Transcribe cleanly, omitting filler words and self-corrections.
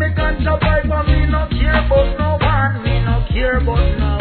me ganja pipe and me no care about no one. Me no care about no